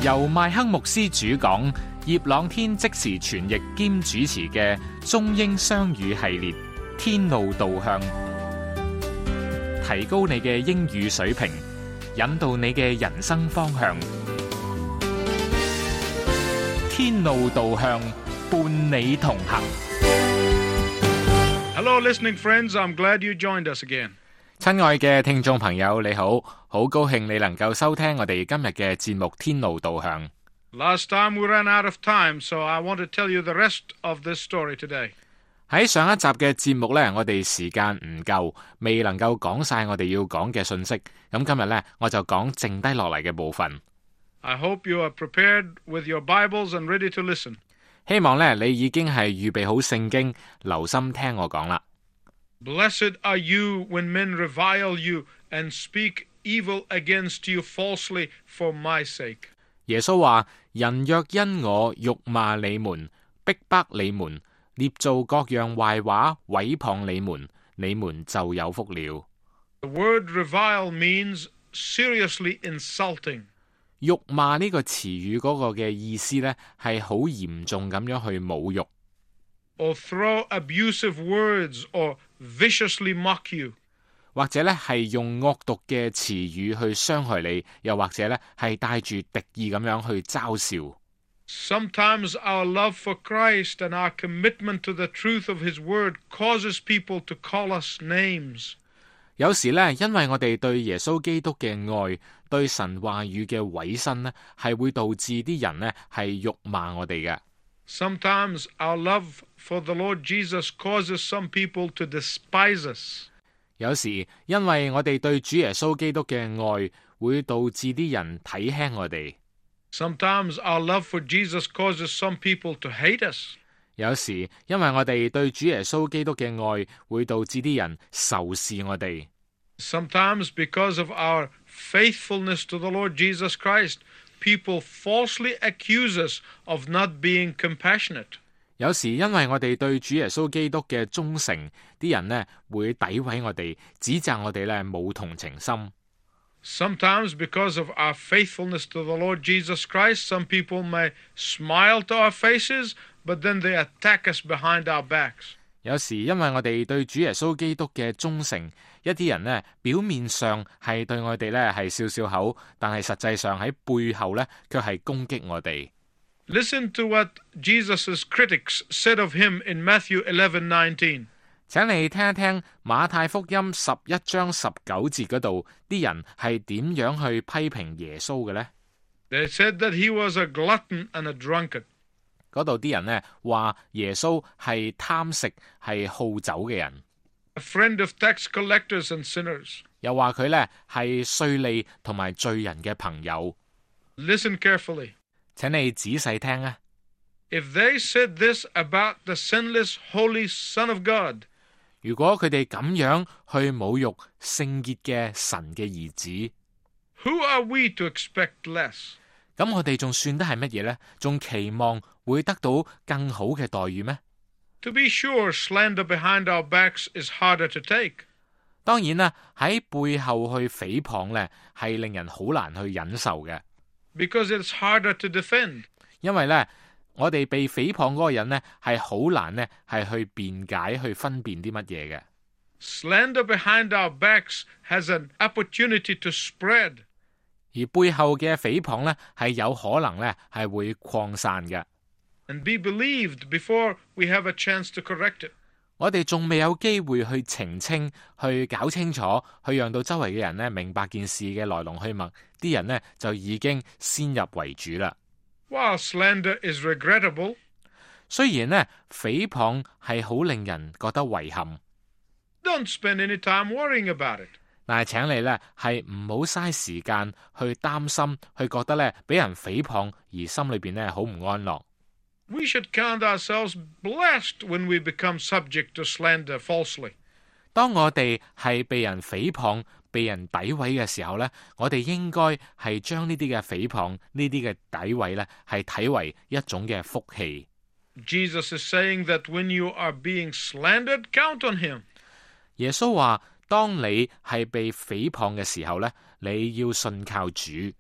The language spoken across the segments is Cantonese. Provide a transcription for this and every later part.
由麥克牧師主講，葉朗天即時傳譯兼主持嘅中英雙語系列《天路導向》，提高你嘅英語水平，引導你嘅人生方向。天路導向，伴你同行。 Hello, listening friends. I'm glad you joined us again. 親愛嘅聽眾朋友，你好，好高興你能夠收聽我哋今日嘅節目《天路導向》。 Last time we ran out of time, so I want to tell you the rest of this story today. 喺上一集嘅節目呢，我哋時間唔夠，未能夠講晒我哋要講嘅信息。咁今日呢，我就講剩低落嚟嘅部分。 I hope you are prepared with your Bibles and ready to listen. 希望呢，你已經係預備好聖經，留心聽我講啦。 Blessed are you when men revile you and speak evil against you falsely for my sake. 耶穌話：人若因我辱罵你們、逼迫你們、捏造各樣壞話、毀謗你們，你們就有福了。 The word revile means seriously insulting. 辱罵呢個詞語嗰個嘅意思呢，係好嚴重咁樣去侮辱。 Or throw abusive words or viciously mock you. 或者呢係用惡毒嘅詞語去傷害你，又或者呢係帶住敵意咁樣去嘲笑。 Sometimes our love for Christ and our commitment to the truth of His Word causes people to call us names. 有時呢，因為我哋對耶穌基督嘅愛，對神話語嘅委身呢，係會導致啲人呢係辱罵我哋嘅。 Sometimes our love for the Lord Jesus causes some people to despise us. 有時因為我哋對主耶穌基督嘅愛，會導致啲人睇輕我哋。 Sometimes our love for Jesus causes some people to hate us. 有時因為我哋對主耶穌基督嘅愛，會導致啲人仇視我哋。 Sometimes because of our faithfulness to the Lord Jesus Christ, people falsely accuse us of not being compassionate. 有時因為我哋對主耶穌基督嘅忠誠，啲人呢會詆毀我哋，指責我哋呢冇同情心。 Sometimes because of our faithfulness to the Lord Jesus Christ, some people may smile to our faces, but then they attack us behind our backs. 有時因為我哋對主耶穌基督嘅忠誠，一啲人呢表面上係對我哋呢係笑笑口，但係實際上喺背後呢卻係攻擊我哋。 Listen to what Jesus' critics said of him in Matthew 11:19. 請你聽一聽馬太福音11章19節嗰度啲人係點樣去批評耶穌嘅呢？ They said that he was a glutton and a drunkard. 嗰度啲人呢話耶穌係貪食係好酒嘅人， A friend of tax collectors and sinners. 又話佢呢係稅吏同埋罪人嘅朋友。 Listen carefully. 請你仔細聽啊！ If they said this about the sinless, holy Son of God, 如果佢哋咁樣去侮辱聖潔嘅神嘅兒子， who are we to expect less? 咁我哋仲算得係乜嘢呢？仲期望會得到更好嘅待遇咩？ To be sure, slander behind our backs is harder to take. 當然啦，喺背後去誹謗呢，係令人好難去忍受嘅。 Because it's harder to defend. 因為呢，我哋被誹謗嗰個人呢，係好難呢，係去辯解、去分辨啲乜嘢嘅。 Slander behind our backs has an opportunity to spread. 而背後嘅誹謗呢，係有可能呢，係會擴散嘅。 And be believed before we have a chance to correct it. 我哋仲未有機會去澄清、去搞清楚、去讓到周圍嘅人呢明白件事嘅來龍去脈，啲人呢就已經先入為主啦。 While slander is regrettable, 雖然呢誹謗係好令人覺得遺憾， don't spend any time worrying about it. 但係請你呢係唔好嘥時間去擔心，去覺得呢俾人誹謗而心裏邊呢好唔安樂。 We should count ourselves blessed when we become subject to slander falsely. 當我哋係被人誹謗、被人詆毀嘅時候呢，我哋應該係將呢啲嘅誹謗、呢啲嘅詆毀呢係睇為一種嘅福氣。 Jesus is saying that when you are being slandered, count on him. 耶穌話：當你係被誹謗嘅時候呢，你要信靠主。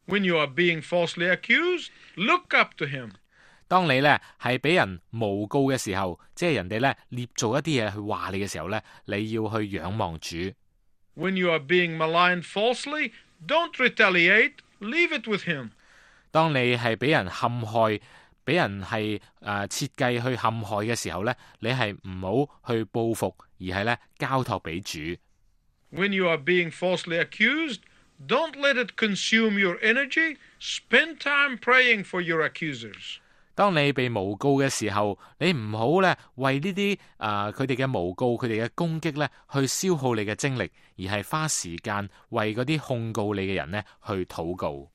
When you are being falsely accused, look up to him. 當你咧係俾人誣告嘅時候，即係人哋咧捏造一啲嘢去話你嘅時候咧，你要去仰望主。 When you are being maligned falsely, don't retaliate. Leave it with him. 當你係俾人陷害，俾人係設計去陷害嘅時候咧，你係唔好去報復，而係咧交託俾主。 When you are being falsely accused, don't let it consume your energy. Spend time praying for your accusers. 當你被誣告嘅時候，你唔好咧為呢啲佢哋嘅誣告、佢哋嘅攻擊咧去消耗你嘅精力，而係花時間為嗰啲控告你嘅人咧去禱告。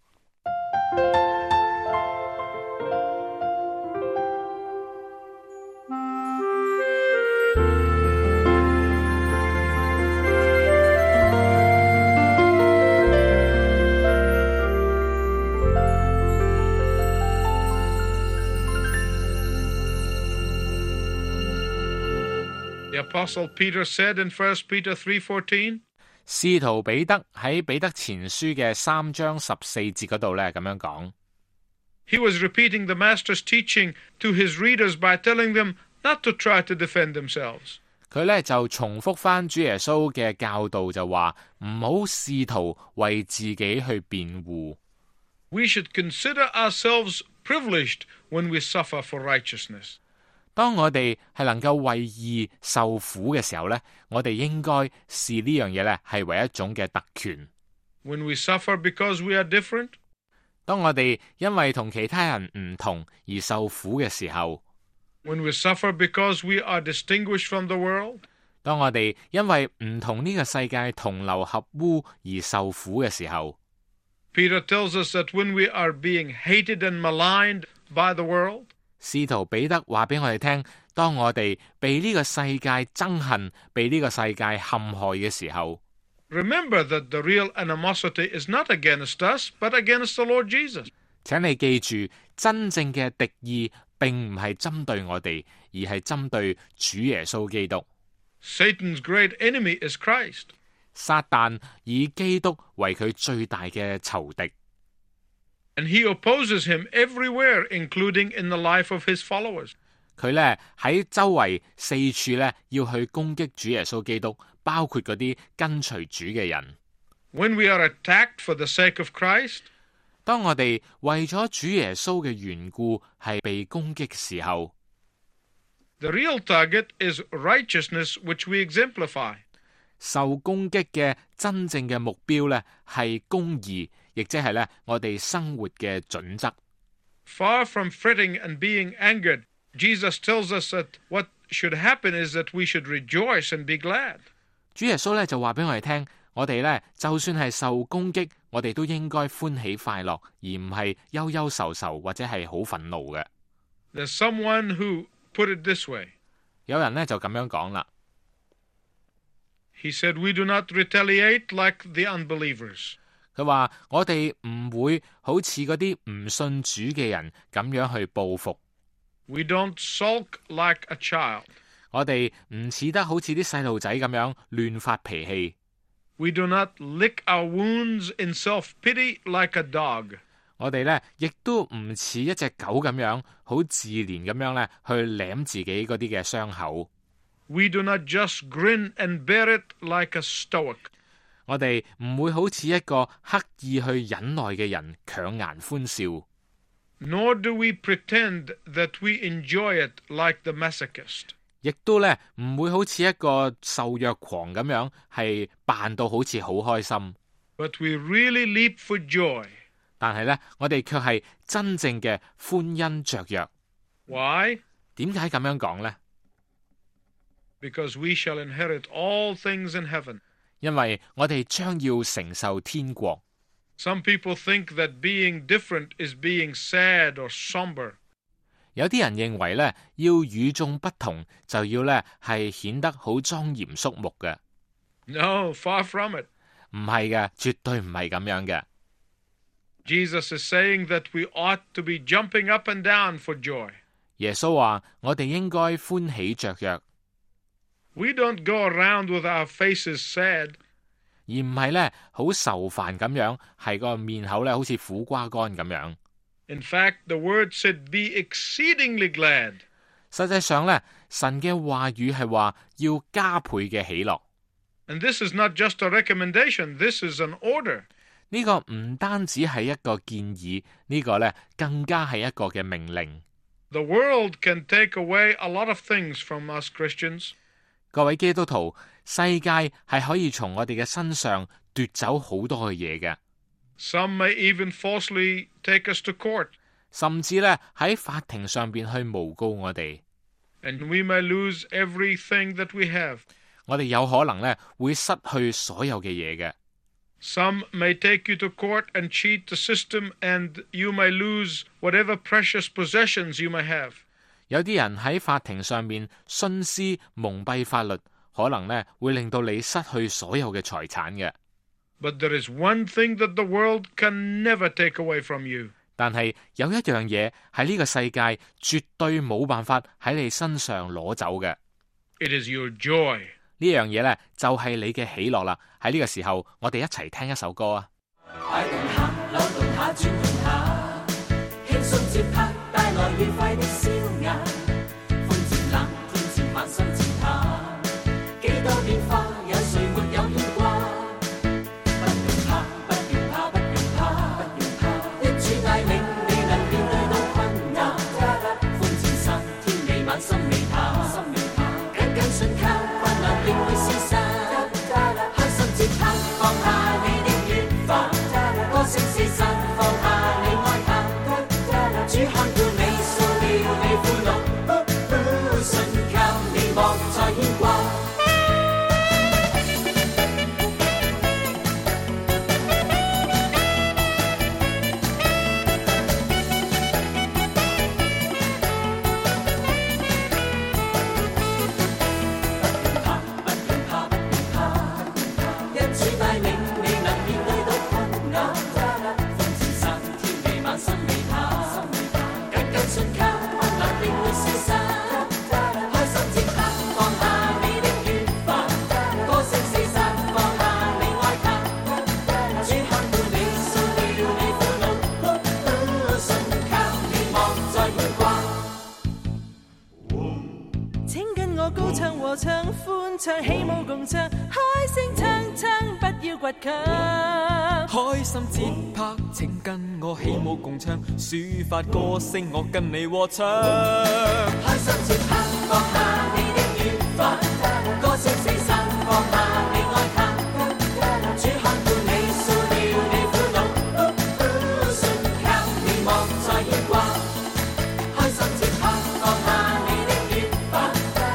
The Apostle Peter said in 1 Peter 3:14, 使徒彼得喺彼得前書嘅3章14節嗰度咧咁樣講。 he was repeating the Master's teaching to his readers by telling them not to try to defend themselves. 佢咧就重複翻主耶穌嘅教導，就話唔好試圖為自己去辯護。 We should consider ourselves privileged when we suffer for righteousness. 當我哋係能夠為義受苦嘅時候咧，我哋應該視呢樣嘢咧係為一種嘅特權。 When we suffer because we are different, 當我哋因為同其他人唔同而受苦嘅時候， when we suffer because we are distinguished from the world, 當我哋因為唔同呢個世界同流合污而受苦嘅時候， Peter tells us that when we are being hated and maligned by the world, 使徒彼得話俾我哋聽，當我哋被呢個世界憎恨、被呢個世界陷害嘅時候， remember that the real animosity is not against us, but against the Lord Jesus. 請你記住，真正嘅敵意並唔係針對我哋，而係針對主耶穌基督。 Satan's great enemy is Christ. 撒旦以基督為佢最大嘅仇敵， And he opposes him everywhere, including in the life of his followers. 佢咧喺周圍四處咧要去攻擊主耶穌基督，包括嗰啲跟隨主嘅人。 When we are attacked for the sake of Christ, 當我哋為咗主耶穌嘅緣故係被攻擊嘅時候， the real target is righteousness, which we exemplify. 受攻擊嘅真正嘅目標咧係公義，亦即係咧我哋生活嘅準則。 Far from fretting and being angered, Jesus tells us that what should happen is that we should rejoice and be glad. 主耶穌咧就話俾我哋聽，我哋咧就算係受攻擊，我哋都應該歡喜快樂，而唔係憂憂愁愁或者係好憤怒嘅。 There's someone who put it this way. 有人咧就咁樣講啦， He said, we do not retaliate like the unbelievers. 佢話我哋唔會好似嗰啲唔信主嘅人咁樣去報復， We don't sulk like a child. 我哋唔似得好似啲細路仔咁樣亂發脾氣， We do not lick our wounds in self-pity like a dog. 我哋咧亦都唔似一隻狗咁樣好自憐咁樣咧去舐自己嗰啲嘅傷口。 We do not just grin and bear it like a stoic. 我哋唔會好似一個刻意去忍耐嘅人強顏歡笑， Nor do we pretend that we enjoy it like the masochist. 亦都咧唔會好似一個受虐狂咁樣係扮到好似好開心。 But we really leap for joy. 但係咧，我哋卻係真正嘅歡欣雀躍。 Why? 點解咁樣講呢？ Because we shall inherit all things in heaven. 因為我哋將要承受天國。 Some people think that being different is being sad or somber. 有啲人認為咧，要與眾不同就要咧係顯得好莊嚴肅穆嘅。 No, far from it. 唔係嘅，絕對唔係咁樣嘅。 Jesus is saying that we ought to be jumping up and down for joy. 耶穌話：我哋應該歡喜雀躍。 We don't go around with our faces sad. 而唔係咧好愁煩咁樣，係個面口咧好似苦瓜乾咁樣。 In fact, the word said, "Be exceedingly glad." 實際上咧，神嘅話語係話要加倍嘅喜樂。 And this is not just a recommendation, this is an order. 呢個唔單止係一個建議，呢個咧更加係一個嘅命令。 The world can take away a lot of things from us Christians. 各位基督徒，世界係可以從我哋嘅身上奪走好多嘅嘢嘅， Some may even falsely take us to court, 甚至咧喺法庭上邊去誣告我哋。 and we may lose everything that we have. 我哋有可能咧會失去所有嘅嘢嘅。 Some may take you to court and cheat the system, and you may lose whatever precious possessions you may have. 有啲人喺法庭上面徇私蒙蔽法律，可能咧會令到你失去所有嘅財產嘅。 But there is one thing that the world can never take away from you. 但係有一樣嘢喺呢個世界絕對冇辦法喺你身上攞走嘅， It is your joy. 呢樣嘢咧就係你嘅喜樂啦。喺呢個時候，我哋一齊聽一首歌啊！ 快動下，扭動下，轉動下，輕鬆節拍帶來愉快的笑顏，歡漸冷，天漸晚，心漸淡，幾多變化，有誰沒有牽掛？不用怕，不用怕，不用怕，不用怕，一主帶領你能面對到困難，歡漸散，天未晚，心未淡，緊緊信靠，困難定會消散。放下你的怨煩，歌聲四散，放下你哀嘆，主看顧你，掃了你苦惱，信靠你，莫再牽掛。 高唱和唱，歡唱起舞共唱，開聲唱唱，不要倔強。 開心節拍，請跟我起舞共唱，抒發歌聲，我跟你和唱。 開心節拍，放下你的怨煩，歌聲四散，放下你哀嘆，主看顧你，掃了你苦惱，信靠你，莫再牽掛。開心節拍，放下你的怨煩。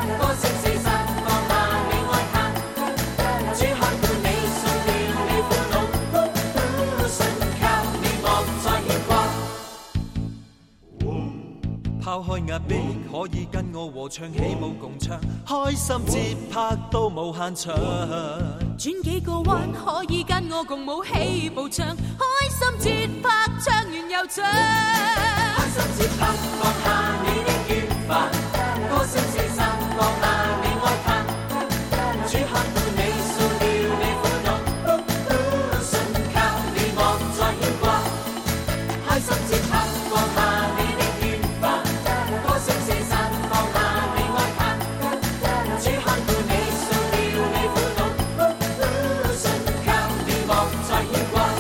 拋開壓迫，可以跟我和唱起舞共唱，開心節拍都無限長。 轉幾個彎，可以跟我共舞起步唱，開心節拍唱完又唱。 開心節拍，放下你的怨煩，歌聲四散，放下你哀嘆，主看顧你，掃了你苦惱，信靠你，莫再牽掛。開心節拍，放下你的怨煩，歌聲四散，放下你哀嘆，主看顧你，掃了你苦惱，信靠你，莫再牽掛。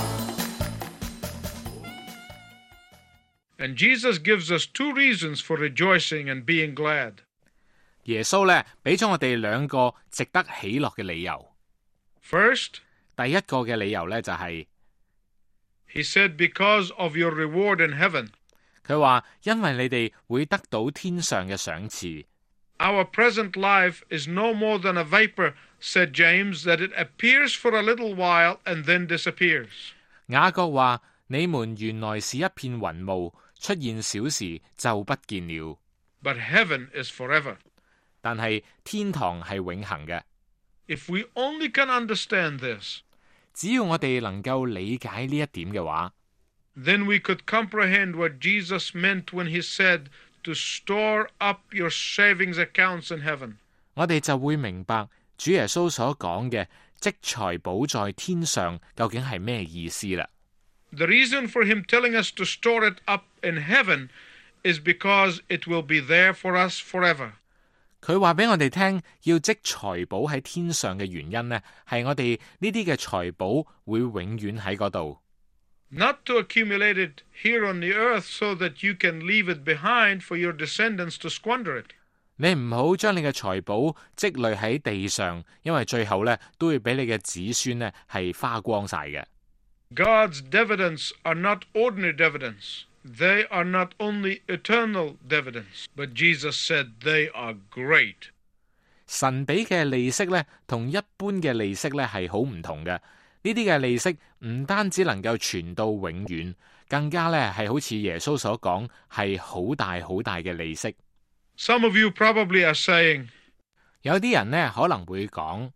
And Jesus gives us two reasons for rejoicing and being glad. 耶穌咧俾咗我哋兩個值得喜樂嘅理由。 First, 第一個嘅理由咧就係， he said, because of your reward in heaven. 佢話因為你哋會得到天上嘅賞賜。 Our present life is no more than a vapor, said James, that it appears for a little while and then disappears. 雅各話：你們原來是一片雲霧，出現小時就不見了。 But heaven is forever. 但係天堂係永恆嘅。 If we only can understand this, 只要我哋能夠理解呢一點嘅話， then we could comprehend what Jesus meant when he said to store up your savings accounts in heaven. 我哋就會明白主耶穌所講嘅積財寶在天上究竟係咩意思啦。 The reason for him telling us to store it up in heaven is because it will be there for us forever. 佢話俾我哋聽，要積財寶喺天上嘅原因呢，係我哋呢啲嘅財寶會永遠喺嗰度。 Not to accumulate it here on the earth so that you can leave it behind for your descendants to squander it. 你唔好將你嘅財寶積累喺地上，因為最後呢都會俾你嘅子孫呢係花光晒嘅。 God's dividends are not ordinary dividends. They are not only eternal dividends, but Jesus said they are great. 神俾嘅利息呢，同一般嘅利息呢係好唔同嘅。呢啲嘅利息唔單止能夠傳到永遠，更加呢係好似耶穌所講，係好大好大嘅利息。 Some of you probably are saying, 有啲人呢可能會講，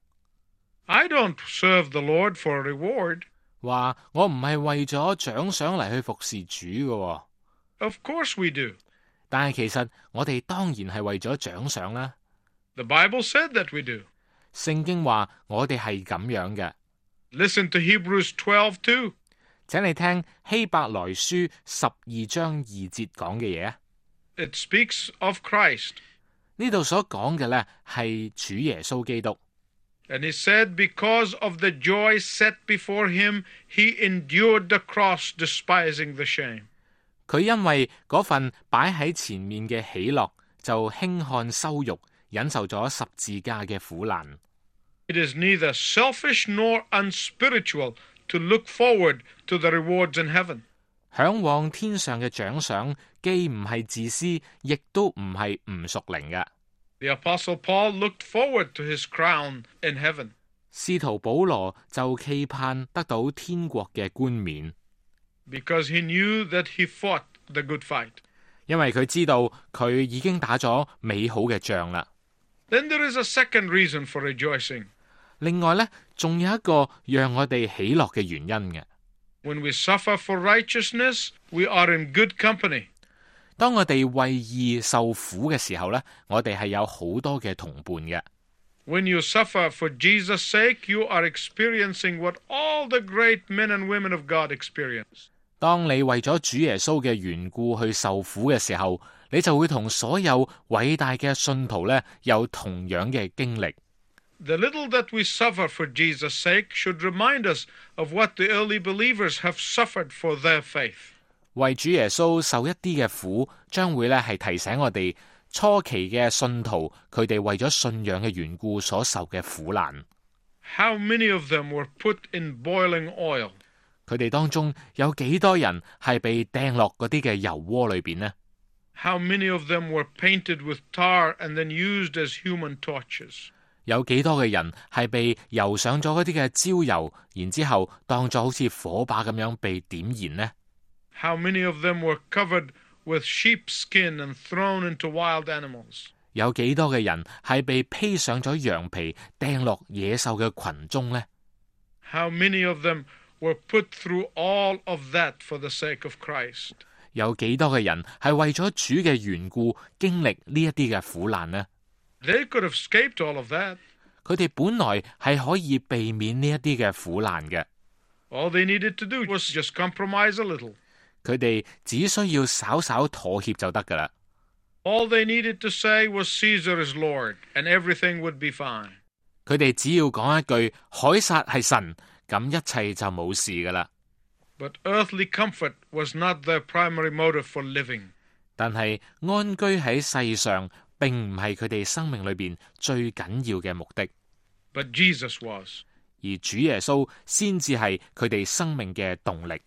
I don't serve the Lord for a reward. 話我唔係為咗獎賞嚟去服侍主嘅。 Of course we do. 但係其實我哋當然係為咗獎賞啦。 The Bible said that we do. 聖經話我哋係咁樣嘅。 Listen to Hebrews 12:2. 請你聽希伯來書12章2節講嘅嘢。 It speaks of Christ. 呢度所講嘅呢係主耶穌基督。 And he said, because of the joy set before him, he endured the cross, despising the shame. 佢因為嗰份擺喺前面嘅喜樂，就輕看羞辱，忍受咗十字架嘅苦難。 It is neither selfish nor unspiritual to look forward to the rewards in heaven. 嚮往天上嘅獎賞，既唔係自私，亦都唔係唔屬靈嘅。 The Apostle Paul looked forward to his crown in heaven. 使徒保羅就期盼得到天國嘅冠冕。 Because he knew that he fought the good fight. 因為佢知道佢已經打咗美好嘅仗啦。 Then there is a second reason for rejoicing. 另外呢，仲有一個讓我哋喜樂嘅原因嘅。 When we suffer for righteousness, we are in good company. 當我哋為義受苦嘅時候呢，我哋係有好多嘅同伴嘅。 When you suffer for Jesus' sake, you are experiencing what all the great men and women of God experience. 當你為咗主耶穌嘅緣故去受苦嘅時候，你就會同所有偉大嘅信徒呢有同樣嘅經歷。 The little that we suffer for Jesus' sake should remind us of what the early believers have suffered for their faith. 為主耶穌受一啲嘅苦，將會呢係提醒我哋初期嘅信徒，佢哋為咗信仰嘅緣故所受嘅苦難。 How many of them were put in boiling oil? 佢哋當中有幾多人係被掟落嗰啲嘅油鍋裏邊呢？ How many of them were painted with tar and then used as human torches? 有幾多嘅人係被油上咗嗰啲嘅焦油，然之後當作好似火把咁樣被點燃呢？ How many of them were covered with sheepskin and thrown into wild animals? 有幾多嘅人係被披上咗羊皮掟落野獸嘅群中呢？ How many of them were put through all of that for the sake of Christ? 有幾多嘅人係為咗主嘅緣故經歷呢一啲嘅苦難呢？ They could have escaped all of that. 佢哋本來係可以避免呢一啲嘅苦難嘅， All they needed to do was just compromise a little. 佢哋只需要稍稍妥協就得噶啦。 All they needed to say was Caesar is Lord, and everything would be fine. 佢哋只要講一句凱撒係神，咁一切就冇事噶啦。 But earthly comfort was not their primary motive for living. 但係安居喺世上並唔係佢哋生命裏邊最緊要嘅目的， But Jesus was. 而主耶穌先至係佢哋生命嘅動力。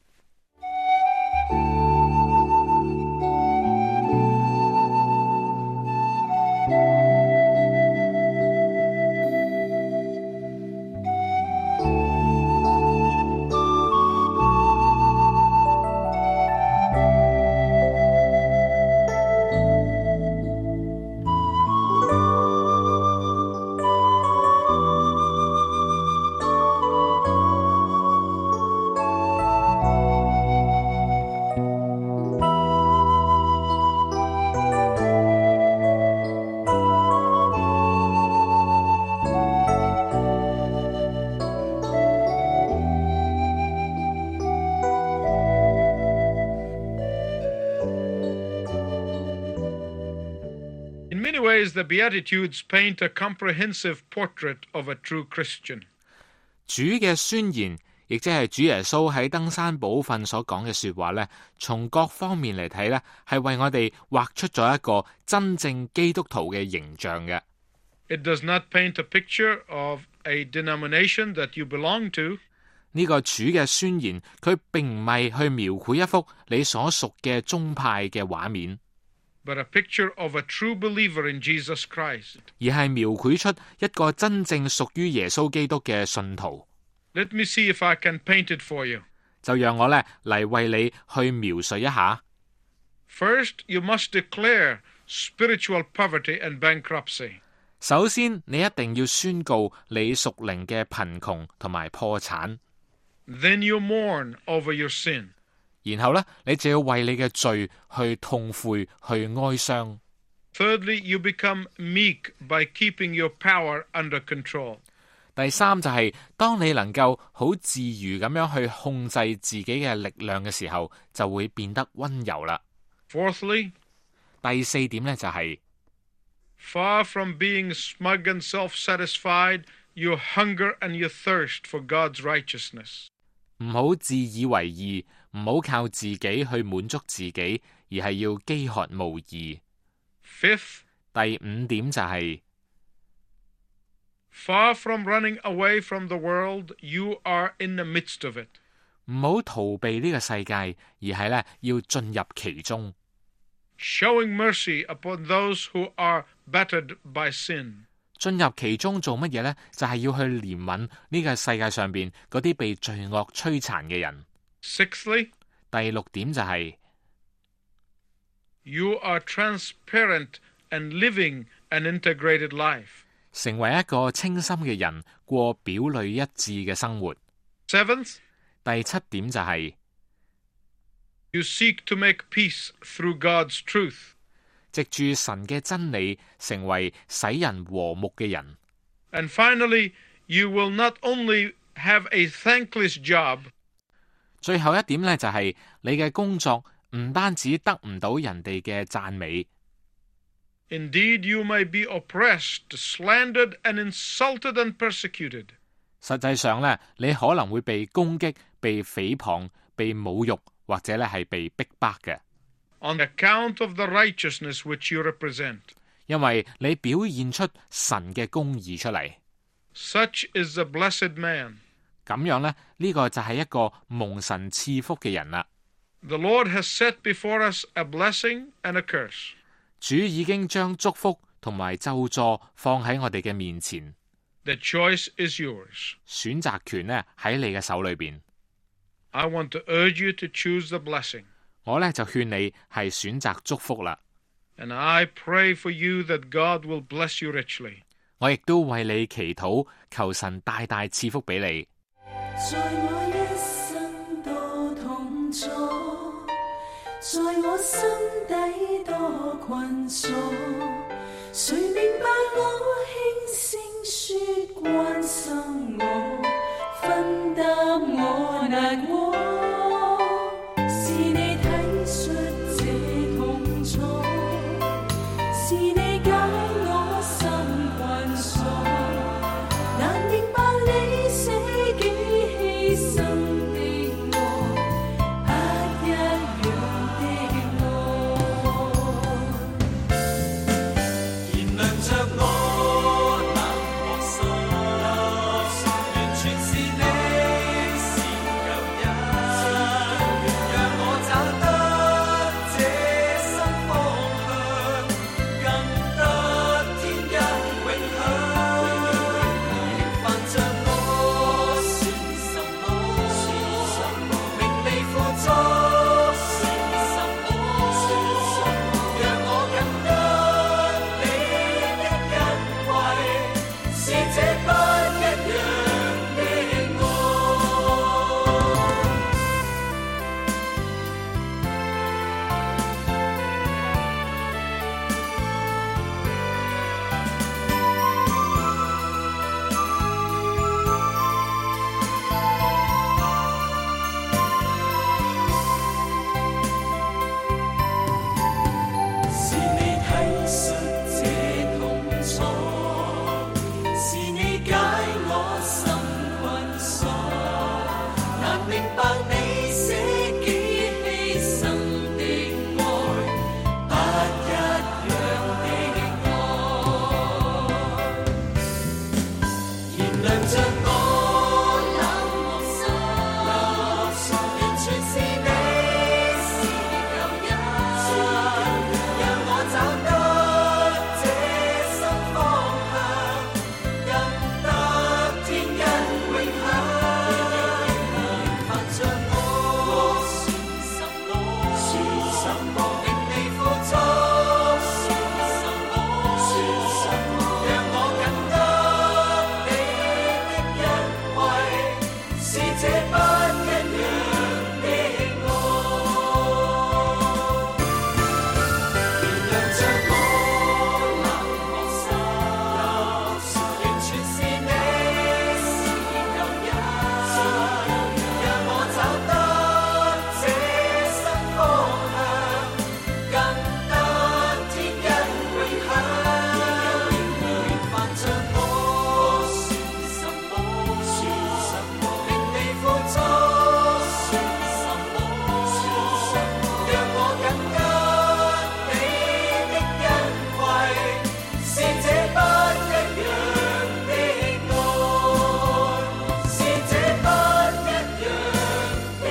ways, the Beatitudes paint a comprehensive portrait of a true Christian. 主嘅宣言，亦即係主耶穌喺登山寶訓所講嘅說話呢，從各方面嚟睇呢，係為我哋畫出咗一個真正基督徒嘅形象嘅。 It does not paint a picture of a denomination that you belong to. 呢個主嘅宣言，佢並唔係去描繪一幅你所屬嘅宗派嘅畫面， but a picture of a true believer in Jesus Christ. 而係描繪出一個真正屬於耶穌基督嘅信徒。 Let me see if I can paint it for you. 就讓我呢嚟為你去描述一下。 First, you must declare spiritual poverty and bankruptcy. 首先，你一定要宣告你屬靈嘅貧窮同埋破產。 Then you mourn over your sin. 然後呢，你就要為你嘅罪去痛悔、去哀傷。 Thirdly, you become meek by keeping your power under control. 第三就係、當你能夠好自如咁樣去控制自己嘅力量嘅時候，就會變得溫柔啦。 Fourthly, 第四點呢，就係、 far from being smug and self-satisfied, you hunger and you thirst for God's righteousness. 唔好自以為義，唔好靠自己去滿足自己，而係要飢渴慕義。 Fifth, 第五點就係、 far from running away from the world, you are in the midst of it. 唔好逃避呢個世界，而係呢要進入其中。 Showing mercy upon those who are battered by sin. 進入其中做乜嘢呢？就係、要去憐憫呢個世界上邊嗰啲被罪惡摧殘嘅人。 Sixthly, 第六點就係、 you are transparent and living an integrated life. 成為一個清心嘅人，過表裏一致嘅生活。 Seventh, 第七點就係、 you seek to make peace through God's truth. 藉住神嘅真理，成為使人和睦嘅人。 And finally, you will not only have a thankless job, 最後一點呢，就係、你嘅工作唔單止得唔到人哋嘅讚美， indeed you may be oppressed, slandered, and insulted and persecuted. 實際上呢，你可能會被攻擊、被誹謗、被侮辱，或者呢係被逼迫嘅。 On account of the righteousness which you represent. 因為你表現出神嘅公義出嚟。 Such is the blessed man. 咁樣呢，呢個就係一個蒙神賜福嘅人啦。 The Lord has set before us a blessing and a curse. 主已經將祝福同埋咒詛放喺我哋嘅面前。 The choice is yours. 選擇權呢喺你嘅手裏邊。 I want to urge you to choose the blessing. 我呢就勸你係選擇祝福啦。 And I pray for you that God will bless you richly. 我亦都為你祈禱，求神大大賜福俾你。 在我一生多痛楚，在我心底多困鎖，誰明白我輕聲說關心我，分擔我難過，是你體恤這痛楚，是你解我心困鎖，難明白你捨己犧牲的愛，不一樣的愛。 燃亮着我亮着我冷漠心，完全是你是舊人，讓我找得這新方向，更得天恩永享。煩着我算什麼？令你付出算什麼？讓我更得你的恩惠，是這不一樣的愛。原諒着我冷漠心，完全是你是舊人，讓我找得這新方向，更得天恩永享。煩着我算什麼？令你付出算什麼？讓我更得你的恩惠，是這不一樣的愛，是這不一樣的愛。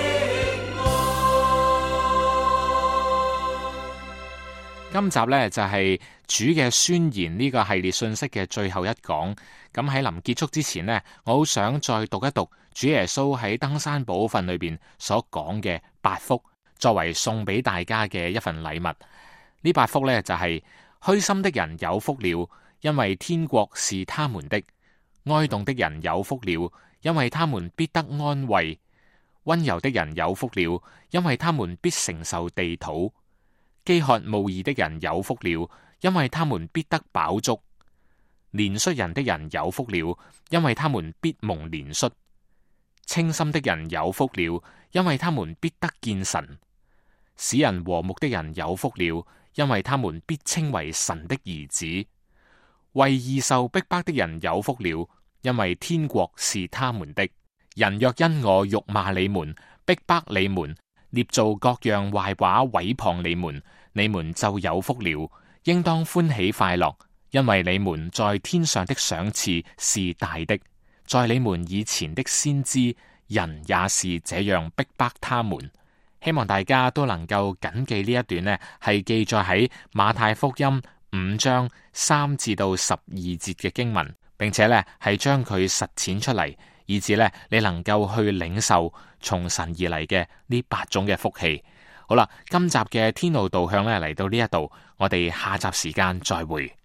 今集呢，就係主嘅宣言呢個系列信息嘅最後一講。咁喺臨結束之前呢，我好想再讀一讀主耶穌喺登山寶訓裏邊所講嘅8福，作為送俾大家嘅一份禮物。呢8福呢，就係虛心的人有福了，因為天國是他們的；哀慟的人有福了，因為他們必得安慰；溫柔的人有福了，因為他們必承受地土；飢渴慕義的人有福了，因為他們必得飽足；憐恤人的人有福了，因為他們必蒙憐恤；清心的人有福了，因為他們必得見神；使人和睦的人有福了，因為他們必稱為神的兒子；為義受逼迫的人有福了，因為天國是他們的。人若因我辱罵你們、逼迫你們、捏造各樣壞話毀謗你們，你們就有福了，應當歡喜快樂，因為你們在天上的賞賜是大的。在你們以前的先知，人也是這樣逼迫他們。希望大家都能夠謹記呢一段呢，係記載喺馬太福音5章3至到12節嘅經文，並且呢係將佢實踐出嚟，以至呢你能夠去領受從神而嚟嘅呢8種嘅福氣。好啦，今集嘅天路導向呢嚟到呢一度，我哋下集時間再會。